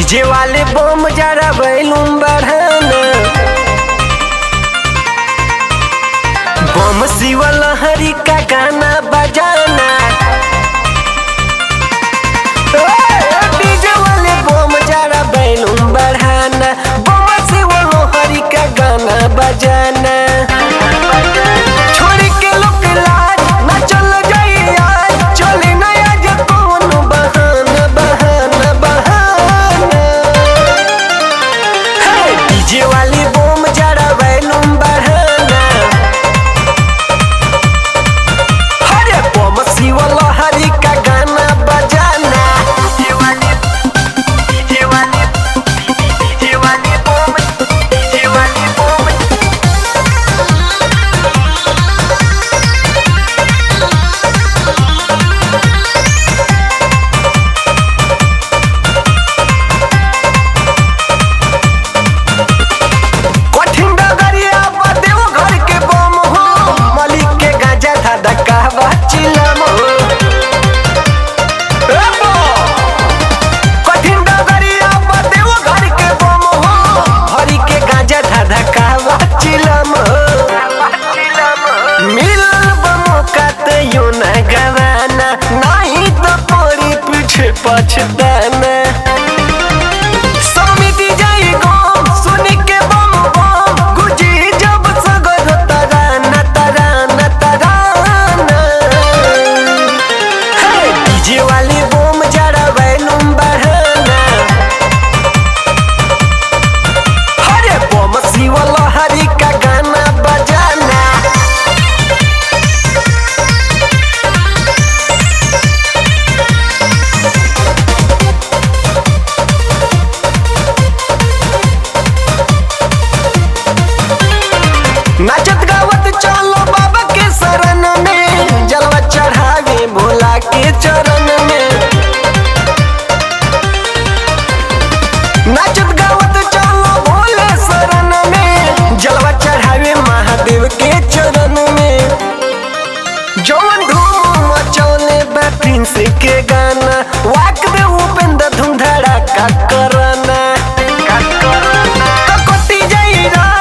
DJ वाले बम जरा बैलूम बढ़ाना, बम शिवा लहरी का गाना बजाना। डीजे वाले बम जरा बैलूम बढ़ाना, बम शिवा लहरी का गाना बजाना। छोड़ के लोग लाज ना चल जाई आज, चले ना आज कौन बहाना बहाना बहाना। डीजे वाली बम जरा बैलूम बढ़ाना, हरे बम शिवा लहरी का गाना बजाना। डीजे वाली बम, डीजे वाली बम। कठिन डगरिया बदेव घर के बम हो, मलिक के गांजा था डकावा चिलम हो। कठिन डगरिया बदेव घर के बम हो, हरी के गांजा था डकावा चिलम हो। मिलल बमों का तो यूं न गवाना, नहीं तो पड़ी पीछे पछताना। समिति जाई गम सुन के बम बम, गुजी जब सगर तराना तराना तराना। डीजे वाली बम जरा बैलूम बढ़ाना, हरे बम शिवा लहरी का गाना बजाना। नाचत गावत चलो बाबा के शरण में, जलवा चढ़ावे भोला के चरण में। नाचत गावत चलो भोले शरण में, जलवा चढ़ावे महादेव के चरण में। जौन धूम मचौले बा प्रिंस के गाना, वाक दे उपेंद्र धूम धड़ाका करना। ककोटी जाई